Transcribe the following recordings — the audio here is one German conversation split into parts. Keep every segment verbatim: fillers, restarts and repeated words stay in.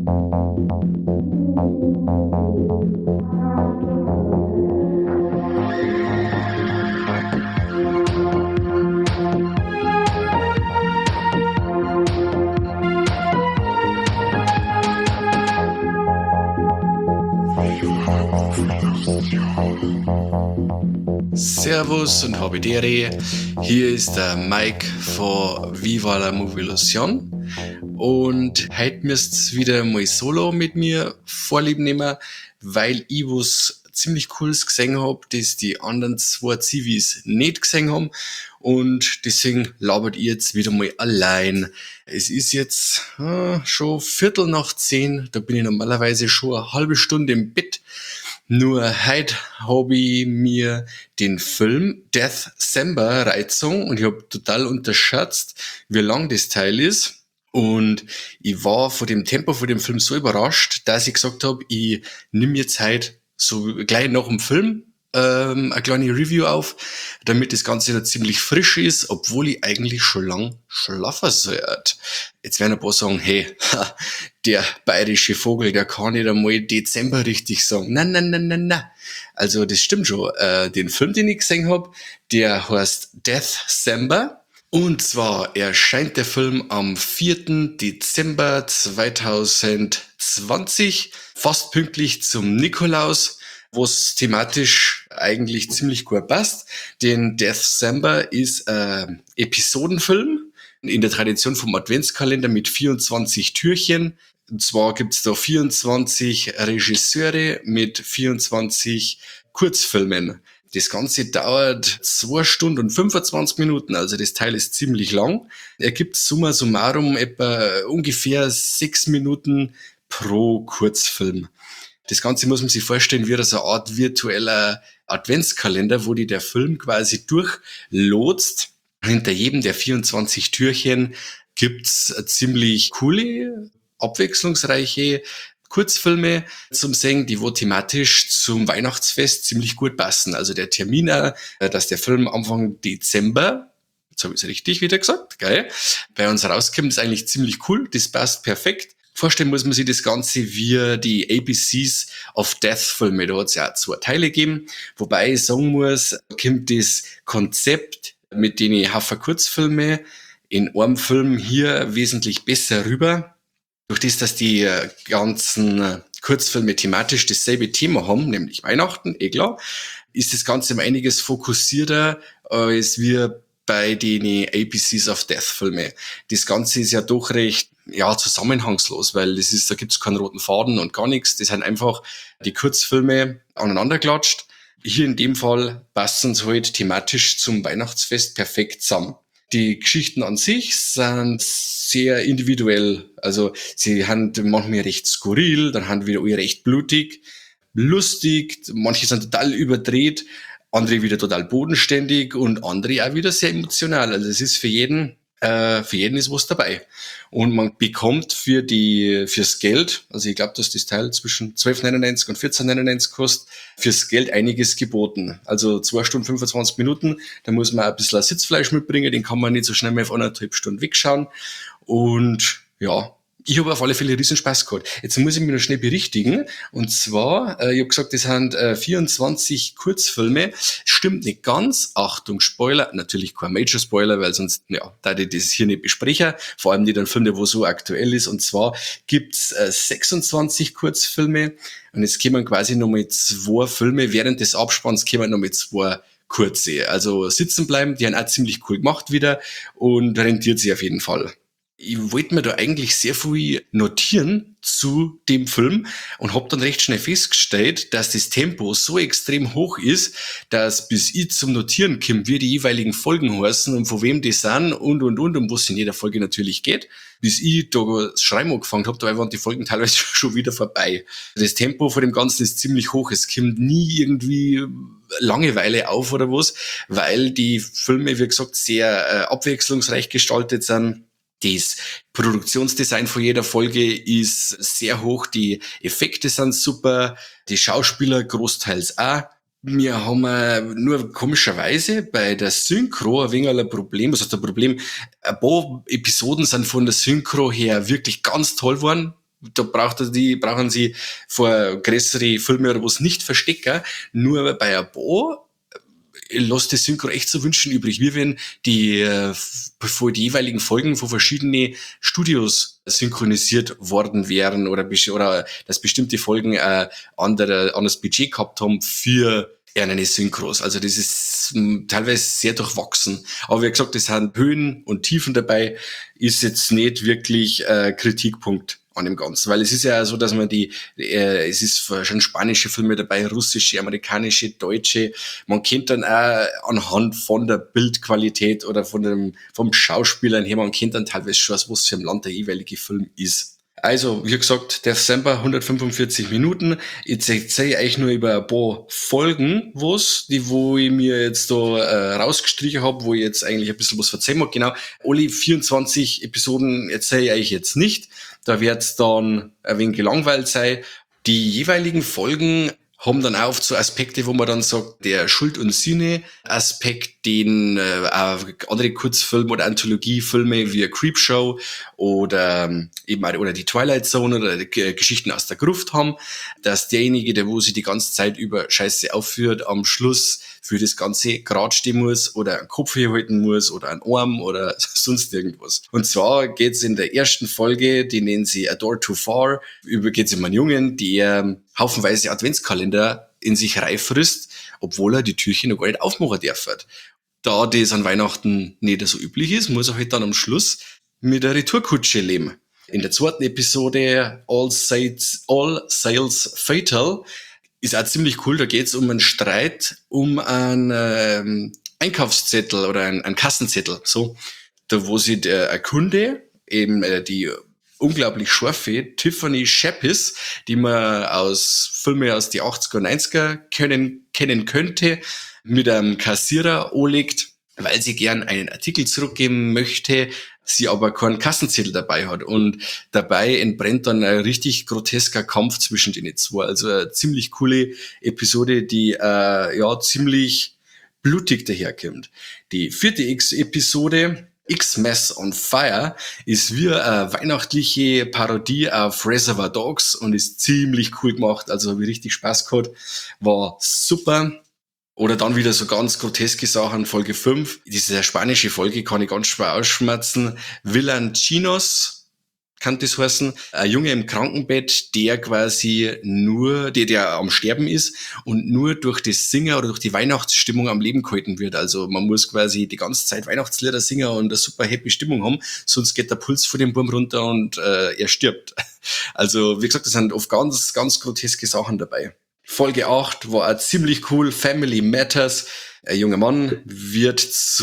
Servus und Habidere, hier ist der Mike von Viva la Movilusion und heute müsst's wieder mal solo mit mir Vorlieb nehmen, weil ich was ziemlich Cooles gesehen hab, das die anderen zwei Zivis nicht gesehen haben und deswegen labert ich jetzt wieder mal allein. Es ist jetzt äh, schon Viertel nach zehn, da bin ich normalerweise schon eine halbe Stunde im Bett. Nur heute habe ich mir den Film Deathcember reingezogen und ich habe total unterschätzt, wie lang das Teil ist. Und ich war von dem Tempo von dem Film so überrascht, dass ich gesagt habe, ich nehme jetzt heute so gleich nach dem Film ähm, eine kleine Review auf, damit das Ganze da ziemlich frisch ist, obwohl ich eigentlich schon lang schlafen sollte. Jetzt werden ein paar sagen, hey, der bayerische Vogel, der kann nicht einmal Dezember richtig sagen. Nein, nein, nein, nein, nein. Also das stimmt schon. Äh, den Film, den ich gesehen habe, der heißt Deathcember. Und zwar erscheint der Film am vierten Dezember zweitausendzwanzig, fast pünktlich zum Nikolaus, was thematisch eigentlich ziemlich gut passt. Denn Deathcember ist ein Episodenfilm in der Tradition vom Adventskalender mit vierundzwanzig Türchen. Und zwar gibt's da vierundzwanzig Regisseure mit vierundzwanzig Kurzfilmen. Das Ganze dauert zwei Stunden und fünfundzwanzig Minuten, also das Teil ist ziemlich lang. Er gibt summa summarum etwa ungefähr sechs Minuten pro Kurzfilm. Das Ganze muss man sich vorstellen wie so eine Art virtueller Adventskalender, wo die der Film quasi durchlotst. Hinter jedem der vierundzwanzig Türchen gibt's ziemlich coole, abwechslungsreiche Kurzfilme zum Sehen, die wo thematisch zum Weihnachtsfest ziemlich gut passen. Also der Termin, dass der Film Anfang Dezember, jetzt habe ich es richtig wieder gesagt, geil, bei uns rauskommt, ist eigentlich ziemlich cool. Das passt perfekt. Vorstellen muss man sich das Ganze wie die A B Cs of Death Filme. Da hat es ja auch zwei Teile gegeben. Wobei ich sagen muss, kommt das Konzept mit den Haufen Kurzfilme in einem Film hier wesentlich besser rüber. Durch das, dass die ganzen Kurzfilme thematisch dasselbe Thema haben, nämlich Weihnachten, eh klar, ist das Ganze um einiges fokussierter als wir bei den A B Cs of Death Filme. Das Ganze ist ja doch recht ja zusammenhangslos, weil das ist, da gibt's keinen roten Faden und gar nichts. Das sind einfach die Kurzfilme aneinanderklatscht. Hier in dem Fall passen sie halt thematisch zum Weihnachtsfest perfekt zusammen. Die Geschichten an sich sind sehr individuell. Also sie haben manchmal recht skurril, dann haben wieder alle recht blutig, lustig, manche sind total überdreht, andere wieder total bodenständig und andere auch wieder sehr emotional. Also es ist für jeden, äh, für jeden ist was dabei. Und man bekommt für die, fürs Geld, also ich glaube, dass das Teil zwischen zwölf neunundneunzig und vierzehn neunundneunzig kostet, fürs Geld einiges geboten. Also zwei Stunden fünfundzwanzig Minuten, da muss man ein bisschen Sitzfleisch mitbringen, den kann man nicht so schnell mehr auf anderthalb Stunden wegschauen. Und ja, ich habe auf alle Fälle riesen Spaß gehabt. Jetzt muss ich mich noch schnell berichtigen. Und zwar, äh, ich habe gesagt, das sind äh, vierundzwanzig Kurzfilme. Stimmt nicht ganz. Achtung, Spoiler. Natürlich kein Major-Spoiler, weil sonst, ja, da ich das hier nicht besprechen. Vor allem nicht ein Film, der wo so aktuell ist. Und zwar gibt's äh, sechsundzwanzig Kurzfilme. Und jetzt kommen quasi nochmal zwei Filme. Während des Abspanns kommen nochmal zwei kurze. Also sitzen bleiben, die haben auch ziemlich cool gemacht wieder und rentiert sich auf jeden Fall. Ich wollte mir da eigentlich sehr viel notieren zu dem Film und habe dann recht schnell festgestellt, dass das Tempo so extrem hoch ist, dass bis ich zum Notieren komme, wie die jeweiligen Folgen heißen und von wem die sind und und und, um was es in jeder Folge natürlich geht. Bis ich da das Schreiben angefangen habe, da waren die Folgen teilweise schon wieder vorbei. Das Tempo von dem Ganzen ist ziemlich hoch. Es kommt nie irgendwie Langeweile auf oder was, weil die Filme, wie gesagt, sehr äh, abwechslungsreich gestaltet sind. Das Produktionsdesign von jeder Folge ist sehr hoch, die Effekte sind super, die Schauspieler großteils auch. Wir haben äh, nur komischerweise bei der Synchro ein wenig ein Problem. Was heißt ein Problem? Ein paar Episoden sind von der Synchro her wirklich ganz toll geworden. da braucht er die, brauchen sie vor größere Filme oder was nicht verstecken. Nur bei ein paar lässt die Synchro echt zu wünschen übrig. Wie wenn die, äh, bevor die jeweiligen Folgen von verschiedenen Studios synchronisiert worden wären oder, oder dass bestimmte Folgen äh, andere, anderes Budget gehabt haben für eine Synchros. Also das ist mh, teilweise sehr durchwachsen. Aber wie gesagt, es sind Höhen und Tiefen dabei, ist jetzt nicht wirklich äh, Kritikpunkt an dem Ganzen. Weil es ist ja so, dass man die, äh, es ist schon spanische Filme dabei, russische, amerikanische, deutsche. Man kennt dann auch anhand von der Bildqualität oder von dem, vom Schauspielern her, man kennt dann teilweise schon, was für ein Land der jeweilige Film ist. Also, wie gesagt, December, hundertfünfundvierzig Minuten. Jetzt erzähle ich euch nur über ein paar Folgen, was, die, wo ich mir jetzt da äh, rausgestrichen habe, wo ich jetzt eigentlich ein bisschen was erzählen mag. Genau, alle vierundzwanzig Episoden erzähle ich euch jetzt nicht. Da wird's dann ein wenig gelangweilt sein. Die jeweiligen Folgen haben dann auch oft so Aspekte, wo man dann sagt, der Schuld- und Sühne-Aspekt, den äh, auch andere Kurzfilme oder Anthologiefilme wie Creepshow oder ähm, eben auch, oder die Twilight Zone oder die G- Geschichten aus der Gruft haben, dass derjenige, der wo sich die ganze Zeit über Scheiße aufführt, am Schluss für das Ganze gerade stehen muss oder einen Kopf herhalten muss oder einen Arm oder sonst irgendwas. Und zwar geht's in der ersten Folge, die nennen sie A Door Too Far, über geht's um einen Jungen, der haufenweise Adventskalender in sich reinfrisst, obwohl er die Türchen noch gar nicht aufmachen darf. Da das an Weihnachten nicht so üblich ist, muss er halt dann am Schluss mit der Retourkutsche leben. In der zweiten Episode All Sails, All Sails Fatal ist auch ziemlich cool. Da geht's um einen Streit, um einen ähm, Einkaufszettel oder einen, einen Kassenzettel. So, da wo sich der ein Kunde, eben äh, die unglaublich scharfe Tiffany Shepis, die man aus Filmen aus die achtziger und neunziger kennen, kennen könnte, mit einem Kassierer anlegt, weil sie gern einen Artikel zurückgeben möchte, sie aber keinen Kassenzettel dabei hat. Und dabei entbrennt dann ein richtig grotesker Kampf zwischen den zwei. Also eine ziemlich coole Episode, die äh, ja ziemlich blutig daherkommt. Die vierte X-Episode, Xmas on Fire, ist wie eine weihnachtliche Parodie auf Reservoir Dogs und ist ziemlich cool gemacht. Also habe ich richtig Spaß gehabt. War super. Oder dann wieder so ganz groteske Sachen, Folge fünf. Diese spanische Folge kann ich ganz schwer ausschmerzen. Villancinos kann das heißen. Ein Junge im Krankenbett, der quasi nur, der, der am Sterben ist und nur durch das Singen oder durch die Weihnachtsstimmung am Leben gehalten wird. Also man muss quasi die ganze Zeit Weihnachtslieder singen und eine super happy Stimmung haben, sonst geht der Puls von dem Burm runter und äh, er stirbt. Also wie gesagt, da sind oft ganz, ganz groteske Sachen dabei. Folge acht war auch ziemlich cool, Family Matters. Ein junger Mann wird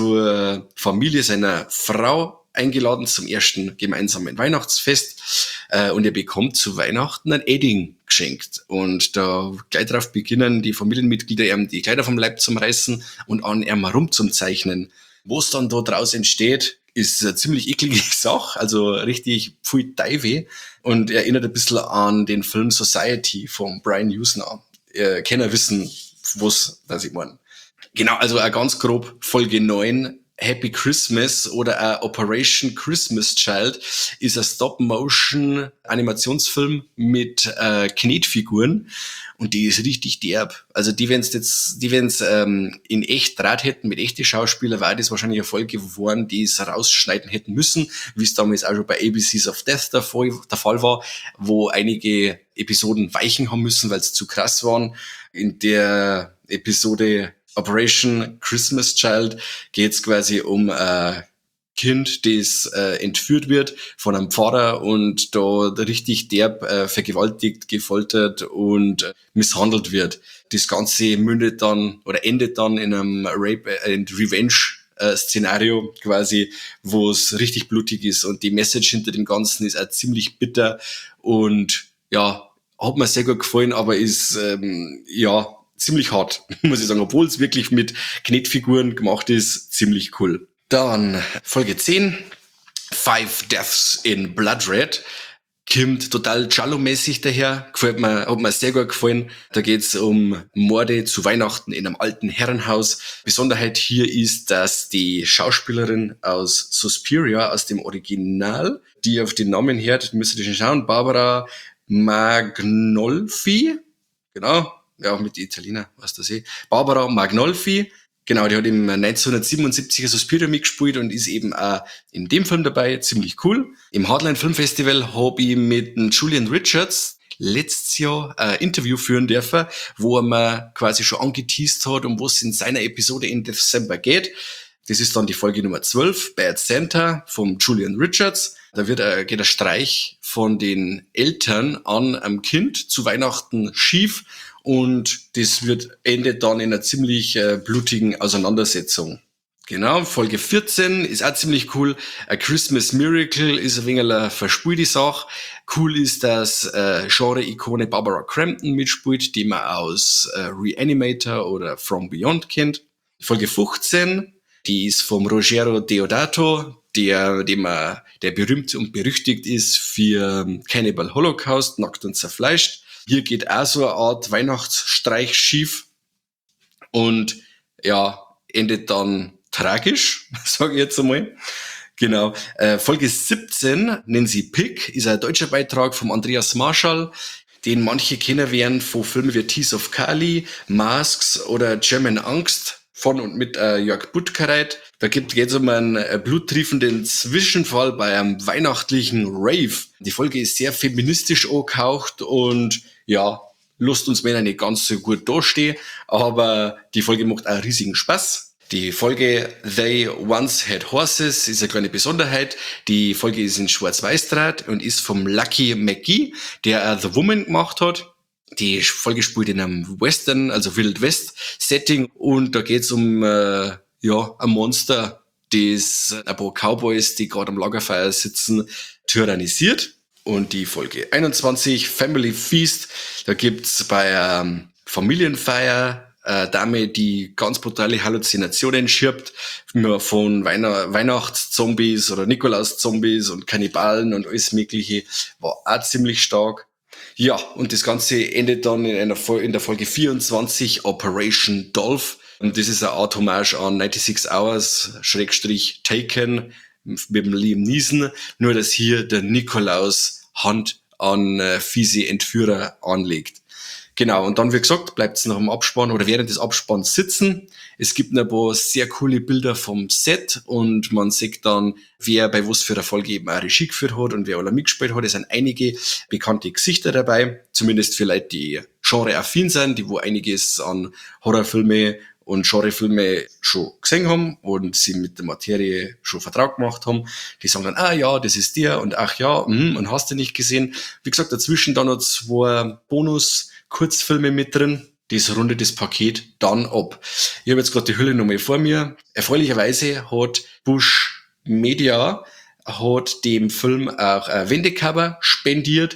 zur Familie seiner Frau eingeladen zum ersten gemeinsamen Weihnachtsfest äh, und er bekommt zu Weihnachten ein Edding geschenkt. Und da gleich darauf beginnen die Familienmitglieder ihm die Kleider vom Leib zum Reißen und an ihm herumzuzeichnen. Was dann da draus entsteht, ist eine ziemlich eklige Sache, also richtig pfui Teufel und erinnert ein bisschen an den Film Society von Brian Usner. Äh, Kenner wissen, was das ich meine. Genau, also auch ganz grob Folge neun, Happy Christmas oder auch Operation Christmas Child ist ein Stop-Motion-Animationsfilm mit äh, Knetfiguren und die ist richtig derb. Also die, wenn's jetzt, die wenn's ähm, in echt Draht hätten mit echten Schauspielern, wäre das wahrscheinlich eine Folge geworden, die es rausschneiden hätten müssen, wie es damals auch schon bei A B Cs of Death der Fall, der Fall war, wo einige Episoden weichen haben müssen, weil es zu krass waren. In der Episode Operation Christmas Child geht's quasi um ein Kind, das äh, entführt wird von einem Pfarrer und da richtig derb äh, vergewaltigt, gefoltert und äh, misshandelt wird. Das Ganze mündet dann oder endet dann in einem Rape and Revenge äh, Szenario quasi, wo es richtig blutig ist und die Message hinter dem Ganzen ist auch ziemlich bitter und ja, hat mir sehr gut gefallen, aber ist ähm, ja ziemlich hart, muss ich sagen, obwohl es wirklich mit Knetfiguren gemacht ist, ziemlich cool. Dann Folge zehn, Five Deaths in Blood Red. kommt total Giallo-mäßig daher, gefällt mir, hat mir sehr gut gefallen. Da geht's um Morde zu Weihnachten in einem alten Herrenhaus. Besonderheit hier ist, dass die Schauspielerin aus Suspiria, aus dem Original, die auf den Namen hört, müsst ihr schon schauen, Barbara Magnolfi, genau, ja, mit den Italiener, was das eh, Barbara Magnolfi, genau, die hat im neunzehnhundertsiebenundsiebziger Suspiria mitgespielt und ist eben auch in dem Film dabei, ziemlich cool. Im Hardline Film Festival habe ich mit dem Julian Richards letztes Jahr ein Interview führen dürfen, wo er mir quasi schon angeteased hat, um was in seiner Episode in Dezember geht. Das ist dann die Folge Nummer zwölf, Bad Santa, vom Julian Richards. Da wird ein, geht ein Streich von den Eltern an am Kind zu Weihnachten schief und das wird endet dann in einer ziemlich äh, blutigen Auseinandersetzung. Genau, Folge vierzehn ist auch ziemlich cool. A Christmas Miracle ist ein wenig eine verspielte Sache. Cool ist, dass äh, Genre-Ikone Barbara Crampton mitspielt, die man aus äh, Reanimator oder From Beyond kennt. Folge fünfzehn, die ist vom Ruggero Deodato, der, dem er, der berühmt und berüchtigt ist für Cannibal Holocaust, Nackt und Zerfleischt. Hier geht auch so eine Art Weihnachtsstreich schief und ja, endet dann tragisch, sage ich jetzt einmal. Genau. Äh, Folge siebzehn, nennen sie Pick, ist ein deutscher Beitrag vom Andreas Marschall, den manche kennen werden von Filmen wie Tears of Kali, Masks oder German Angst von und mit äh, Jörg Buttgereit. Da geht es um einen äh, bluttriefenden Zwischenfall bei einem weihnachtlichen Rave. Die Folge ist sehr feministisch angehaucht und ja, lässt uns Männer nicht ganz so gut dastehen, aber die Folge macht auch riesigen Spaß. Die Folge They Once Had Horses ist eine kleine Besonderheit. Die Folge ist in Schwarz-Weiß-Draht und ist vom Lucky McGee, der uh, The Woman gemacht hat. Die Folge spielt in einem Western, also Wild West Setting und da geht's um äh, ja ein Monster, das ein paar Cowboys, die gerade am Lagerfeuer sitzen, tyrannisiert. Und die Folge einundzwanzig, Family Feast, da gibt's bei ähm, Familienfeier eine Dame, die ganz brutale Halluzinationen schirbt, von Weihn- Weihnachtszombies oder Nikolaus-Zombies und Kannibalen und alles Mögliche, war auch ziemlich stark. Ja, und das Ganze endet dann in, einer Fol- in der Folge vierundzwanzig, Operation Dolph. Und das ist eine Art Hommage an sechsundneunzig Hours, Schrägstrich Taken, mit dem Liam Neeson. Nur, dass hier der Nikolaus Hand an äh, fiese Entführer anlegt. Genau, und dann, wie gesagt, bleibt's noch im Abspann oder während des Abspanns sitzen. Es gibt noch ein paar sehr coole Bilder vom Set und man sieht dann, wer bei was für einer Folge eben auch Regie geführt hat und wer alle mitgespielt hat. Es sind einige bekannte Gesichter dabei, zumindest für Leute, die genreaffin sind, die wo einiges an Horrorfilme und Genrefilme schon gesehen haben und sie mit der Materie schon vertraut gemacht haben. Die sagen dann, ah ja, das ist der und ach ja, mh, und hast du nicht gesehen. Wie gesagt, dazwischen dann noch zwei Bonus-Kurzfilme mit drin. Das rundet das Paket dann ab. Ich habe jetzt gerade die Hülle nochmal vor mir. Erfreulicherweise hat Bush Media hat dem Film auch ein Wendecover spendiert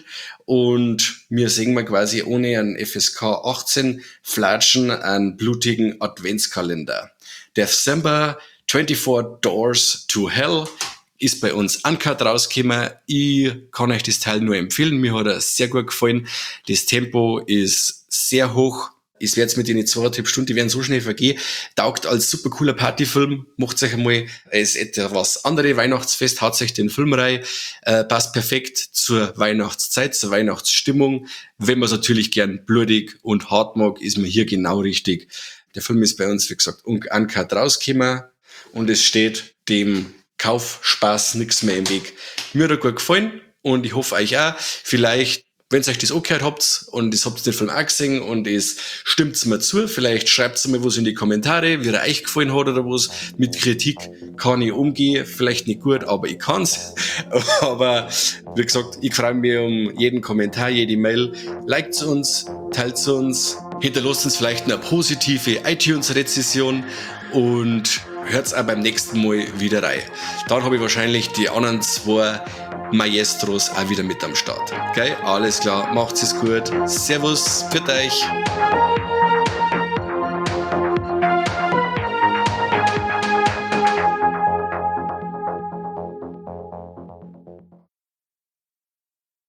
und wir sehen mal quasi ohne einen F S K achtzehn Flatschen einen blutigen Adventskalender. December vierundzwanzig Doors to Hell ist bei uns uncut rausgekommen. Ich kann euch das Teil nur empfehlen. Mir hat er sehr gut gefallen. Das Tempo ist sehr hoch. Es wird jetzt mit den zweieinhalb Stunden, die werden so schnell vergehen. Taugt als super cooler Partyfilm. Macht euch einmal, es ist etwas andere Weihnachtsfest, haut euch den Film rein. Äh, passt perfekt zur Weihnachtszeit, zur Weihnachtsstimmung. Wenn man es natürlich gern blutig und hart mag, ist man hier genau richtig. Der Film ist bei uns, wie gesagt, uncut rausgekommen und es steht dem Kaufspaß nichts mehr im Weg. Mir hat er gut gefallen und ich hoffe euch auch. Vielleicht, wenn ihr euch das angehört habt und das habt ihr den Film auch gesehen und es stimmt's mir zu, vielleicht schreibt mir was in die Kommentare, wie er euch gefallen hat oder was. Mit Kritik kann ich umgehen, vielleicht nicht gut, aber ich kann's. Aber wie gesagt, ich freue mich um jeden Kommentar, jede Mail. Liked uns, teilt uns, hinterlasst uns vielleicht eine positive iTunes-Rezession und hört's auch beim nächsten Mal wieder rein. Dann habe ich wahrscheinlich die anderen zwei Maestros auch wieder mit am Start. Okay, alles klar, macht's es gut. Servus, für euch.